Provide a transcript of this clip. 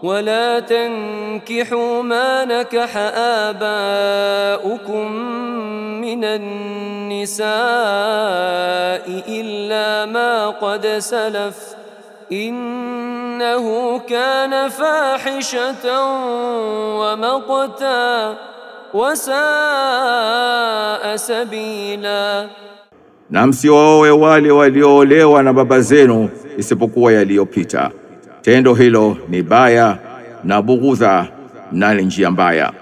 ولا تنكحوا ما نكح آباؤكم من النساء إلا ما قد سلف إنه كان فاحشة ومقتا وساء سبيلا. Na msioe wale walioolewa na baba zenu isipokuwa yaliyopita. Tendo hilo ni baya na bughudha na njia mbaya.